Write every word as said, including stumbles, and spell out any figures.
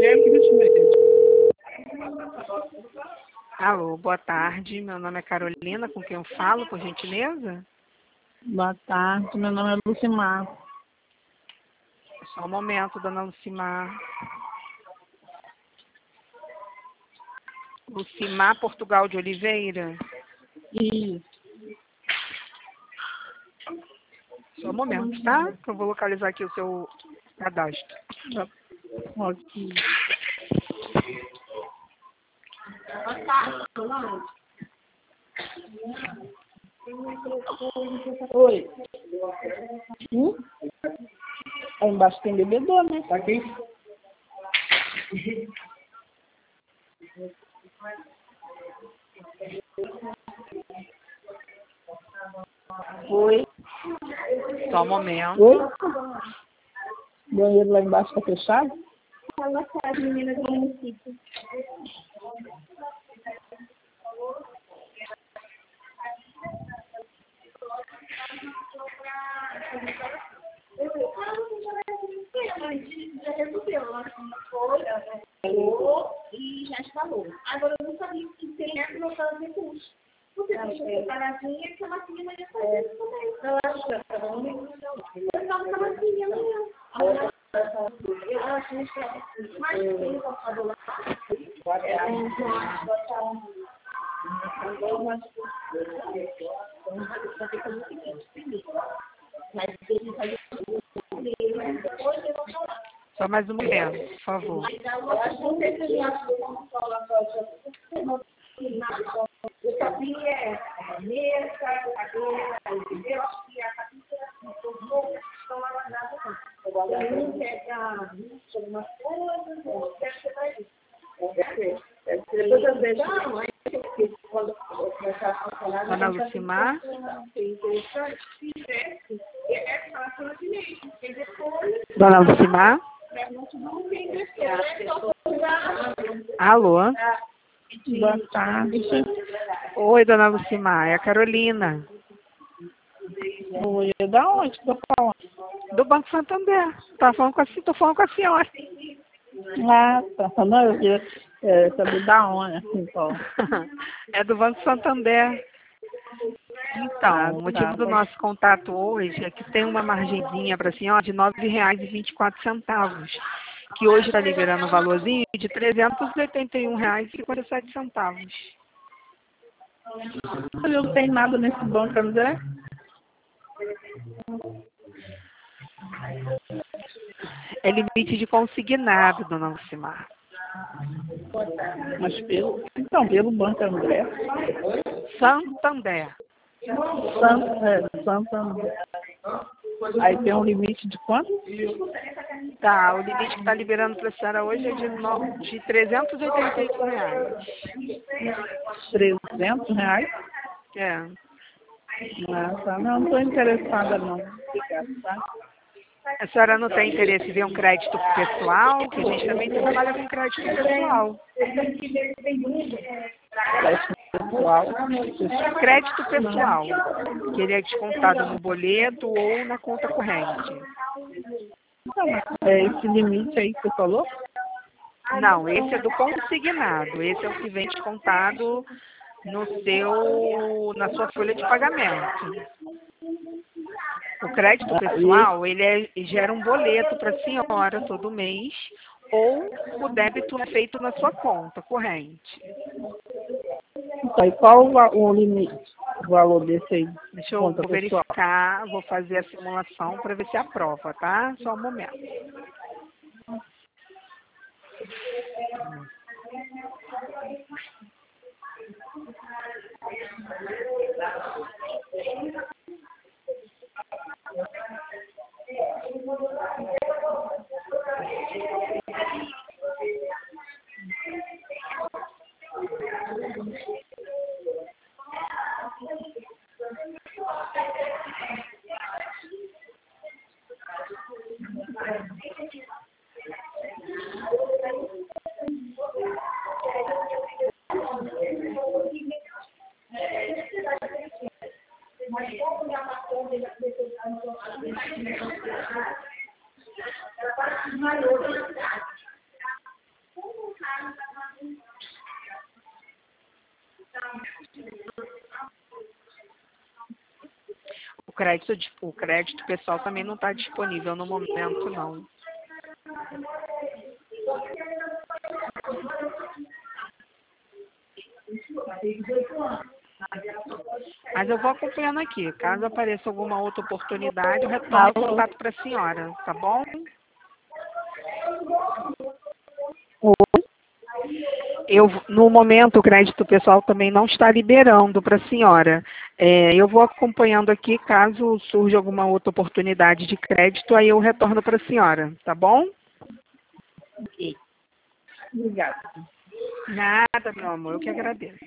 Alô, boa tarde. Meu nome é Carolina, com quem eu falo, por gentileza? Boa tarde, meu nome é Lucimar. Só um momento, dona Lucimar. Lucimar Portugal de Oliveira? Isso. Só um momento, tá? Que eu vou localizar aqui o seu cadastro. Ok. Oi. Hum? Aí embaixo tem bebedor, né? Tá aqui. Oi. Só um momento. Oi. Banheiro lá embaixo tá fechado? Boa tarde, meninas do município. Já resolveu, ela foi, falou e já instalou. Agora eu não sabia que tem essa noção de custo. Você deixa separadinha que a massinha vai fazer também. Eu acho que eu estava com a massinha amanhã. Eu acho que é mais tem o computador lá. Só mais um momento, por favor. Eu sabia, mesa, cadeira, eu acho que a cadeira estão lá guardadas. Eu não pega alguma coisa, deve ser para isso. Depois eu vejo. Quando começar a falar, Dona Lucimar? Dona Lucimar? Alô? Boa tarde. Oi, dona Lucimar, é a Carolina. Oi, é da onde que eu tô falando? Do Banco Santander. Tá falando com a, tô falando com a senhora. Ah, tá. Não, eu queria é, saber da onde, assim, então. É do Banco Santander. Então, o motivo do nosso contato hoje é que tem uma margenzinha para a senhora de nove reais e vinte e quatro centavos, que hoje está liberando o valorzinho de trezentos e oitenta e um reais e cinquenta e sete centavos. Eu não tenho nada nesse banco, André. É limite de consignado, dona Lucimar. Mas pelo, então, pelo Banco André. Santander. Santo, é, Santander. Aí tem um limite de quanto? Tá, o limite que está liberando para a senhora hoje é de, no, de trezentos e oitenta e um reais. trezentos reais? É. Ah, tá. Não, não estou interessada, não. Obrigada, tá? A senhora não tem interesse em ver um crédito pessoal? Que a gente também trabalha com crédito pessoal. Pessoal. Crédito pessoal, que ele é descontado no boleto ou na conta corrente. É esse limite aí que você falou? Não, esse é do consignado. Esse é o que vem descontado no seu, na sua folha de pagamento. O crédito pessoal, ele é, gera um boleto para a senhora todo mês, ou o débito é feito na sua conta corrente. Aí qual o, va- o limite, o valor desse aí? Deixa eu Conta vou pessoal. verificar, vou fazer a simulação para ver se aprova, tá? Só um momento. crédito, de- o crédito pessoal também não está disponível no momento, não. Mas eu vou acompanhando aqui. Caso apareça alguma outra oportunidade, eu retorno o Alô? contato para a senhora, tá bom? Eu, no momento, o crédito pessoal também não está liberando para a senhora. É, eu vou acompanhando aqui, caso surja alguma outra oportunidade de crédito, aí eu retorno para a senhora, tá bom? Ok. Obrigada. Nada, meu amor, eu que agradeço.